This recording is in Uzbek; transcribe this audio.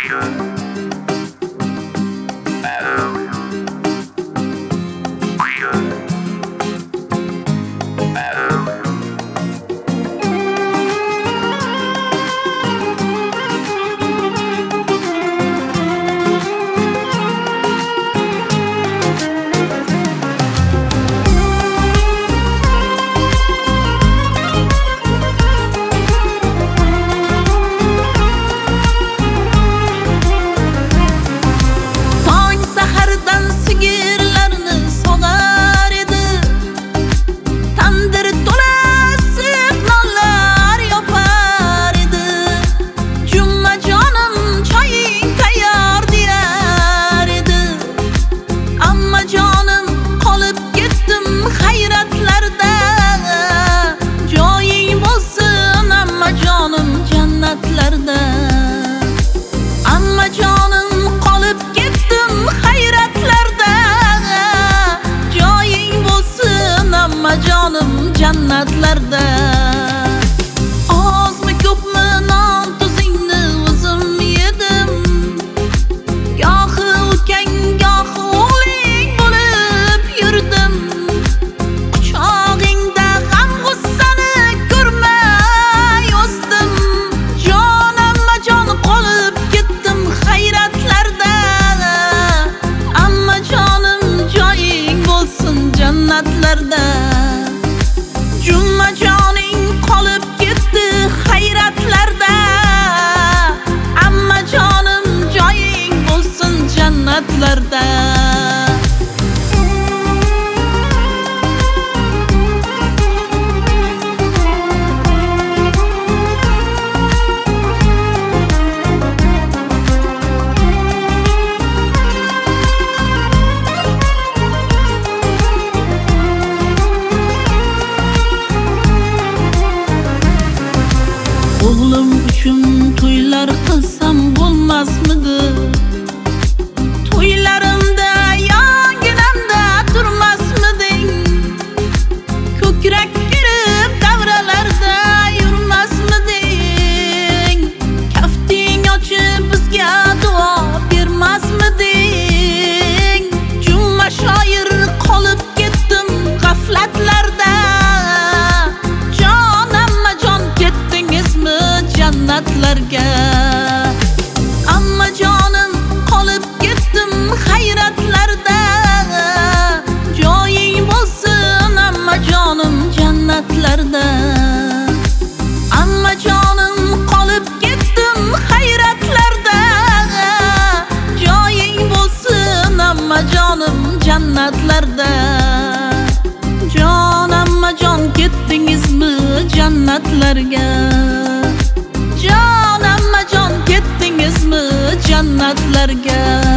Jannatlarda ozmi ko'pmi non tuzingni o'zim yedim. Gohi ukang, gohi o'g'ling bo'lib yurdim. Quchog'ingda g'am g'ussani ko'rmay o'sdim. Jonimma jon qolib ketdim hayratlarda. Amma jonim joying bo'lsin jannatlarda. Jummajoning qolib ketdi hayratlarda. Amma jonim joying bo'lsin jannatlarda. O'g'lim uchun to'ylar qilsam bo'lmasmidi? To'ylarimda yonginamda turmasmiding? Ko'krak kirib davralarda yurmasmiding? Kafting ochib bizga duo bermasmiding? Jumma shoir qolib ketdim g'aflatlarda. Jannatlarga amma jonim qolib ketdim hayratlarda. Joying bo'lsin amma jonim jannatlarda. Amma jonim qolib ketdim hayratlarda. Joying bo'lsin amma jonim jannatlarda. Jon amma jon ketdingizmi jannatlarga? Jon amma jon ketdingizmi jannatlarga?